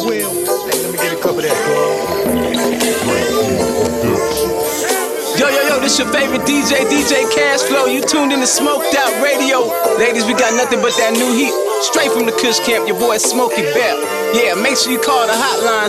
Will. Hey, let me get a cup of that, Yo, this your favorite DJ Cashflow. You tuned in to Smoked Out Radio. Ladies, we got nothing but that new heat. Straight from the Kush Camp, your boy Smokey Bear. Yeah, make sure you call the hotline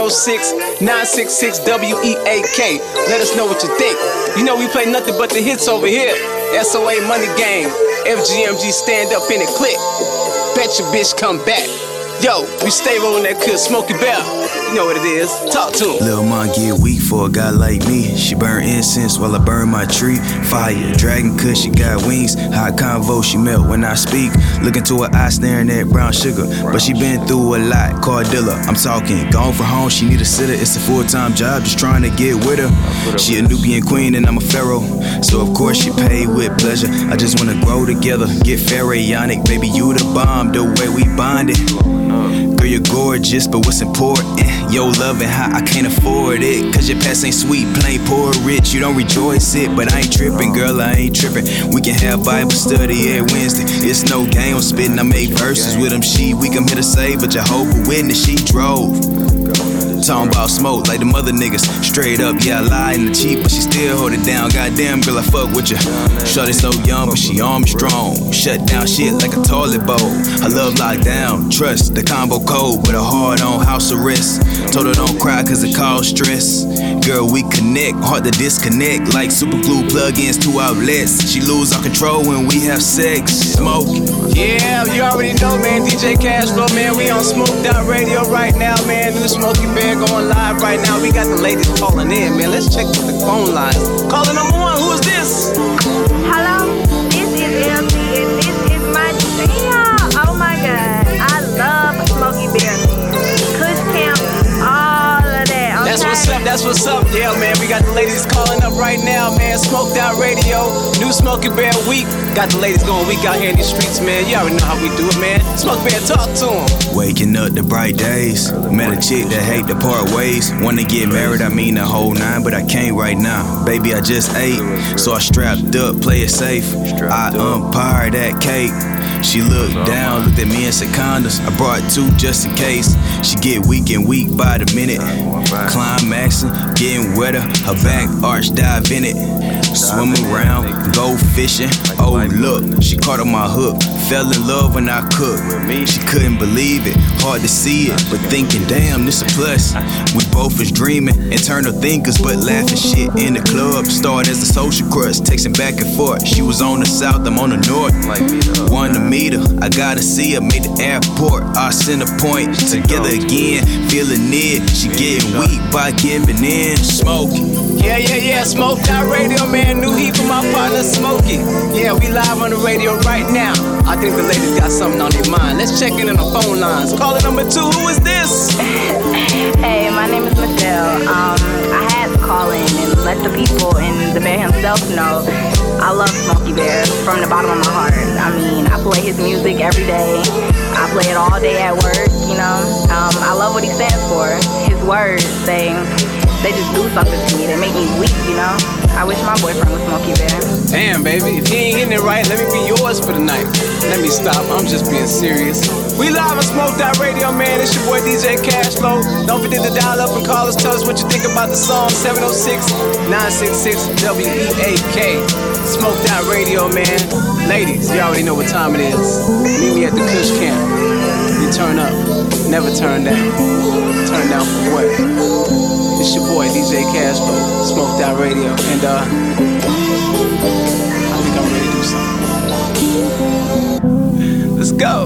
706-966-WEAK. Let us know what you think. You know we play nothing but the hits over here. SOA Money Gang, FGMG Stand Up in it, click. Bet your bitch come back. Yo, we stay rolling that Kush, Smokey Bear. You know what it is. Talk to him. Lil' mom get weak for a guy like me. She burn incense while I burn my tree. Fire, dragon Kush, she got wings. Hot convo, she melt when I speak. Look into her eyes staring at brown sugar. But she been through a lot, Cardilla. I'm talking, gone from home, she need a sitter. It's a full-time job, just trying to get with her. She a Nubian queen and I'm a pharaoh. So of course she paid with pleasure. I just wanna grow together, get pharaonic. Baby, you the bomb, the way we bonded. Girl, you're gorgeous, but what's important? Your love and how I can't afford it. Cause your past ain't sweet, plain poor rich. You don't rejoice it, but I ain't tripping, girl, I ain't tripping. We can have Bible study every Wednesday. It's no game, I'm spitting, I make verses with them. We come here to save, but Jehovah Witness, she drove. Talking about smoke like the mother niggas. Straight up, yeah, I lie in the cheap, but she still hold it down. Goddamn, girl, I fuck with ya. Shorty so young, but she arm strong. Shut down shit like a toilet bowl. Her love locked down, trust the combo code with a hard on house arrest. Told her don't cry cause it cause stress. Girl, we connect, hard to disconnect. Like super glue plug-ins to outlets. She lose our control when we have sex. Smoke. Yeah, you already know, man. DJ Cashflow, man. We on Smoked Out Radio right now, man. New Smokey Bear going live right now. We got the ladies calling in, man. Let's check the phone lines. Caller number one, who is this? Hello, this is LC and this is my jam. Oh my God, I love Smokey Bear, man. Kush Camp, all of that. Okay? That's what's up. Yeah, man, we got the ladies calling up right now, man. Smoked Out Radio, new Smokey Bear week. Got the ladies going week out here in these streets, man. You already know how we do it, man. Smokey Bear, talk to them. Waking up the bright days. Met a chick that hate to part ways. Wanna get married, I mean the whole nine, but I can't right now. Baby, I just ate, so I strapped up, play it safe. I umpire that cake. She looked down, looked at me and said condoms. I brought two just in case. She get weak and weak by the minute. Climaxing, getting wetter. Her back arch, dive in it. Swim around, go fishing. Oh look, she caught on my hook. Fell in love when I cooked. She couldn't believe it, hard to see it, but thinking, damn, this a plus. We both was dreaming, internal thinkers, but laughing shit in the club. Started as a social crush, texting back and forth. She was on the south, I'm on the north. Wanted to meet her, I gotta see her. Made the airport, I sent a point. Together again, feeling it. She getting weak by giving in. Smoking. Yeah, Smoked Out Radio, man. New heat from my partner, Smokey. Yeah, we live on the radio right now. I think the ladies got something on their mind. Let's check in on the phone lines. Caller number two, who is this? Hey, my name is Michelle. I had to call in and let the people and the bear himself know I love Smokey Bear from the bottom of my heart. I mean, I play his music every day. I play it all day at work, you know. I love what he stands for. His words, they just do something to me. They make me weak, you know. I wish my boyfriend was Smokey Bear. Damn, baby, if he ain't hitting it right, let me be yours for the night. Let me stop, I'm just being serious. We live on Smoked Out Radio, man. It's your boy DJ Cashflow. Don't forget to dial up and call us. Tell us what you think about the song. 706-966-WEAK. Smoked Out Radio, man. Ladies, you already know what time it is. Meet me at the Kush Camp. You turn up, never turn down. Turn down for what? It's your boy DJ Cashflow, Smoked Out Radio, and I think I'm ready to do something. Let's go.